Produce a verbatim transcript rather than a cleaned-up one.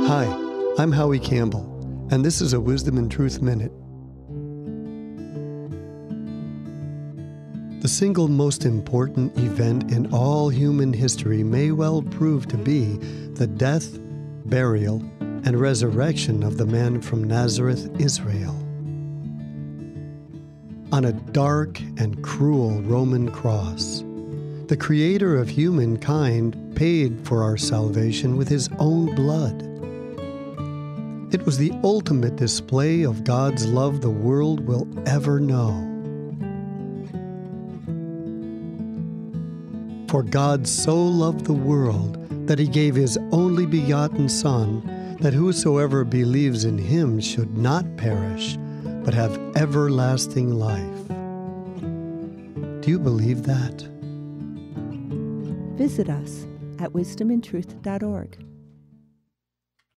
Hi, I'm Howie Campbell, and this is a Wisdom and Truth Minute. The single most important event in all human history may well prove to be the death, burial, and resurrection of the man from Nazareth, Israel. On a dark and cruel Roman cross, the Creator of humankind paid for our salvation with His own blood. It was the ultimate display of God's love the world will ever know. For God so loved the world that He gave His only begotten Son, that whosoever believes in Him should not perish, but have everlasting life. Do you believe that? Visit us at wisdom and truth dot org.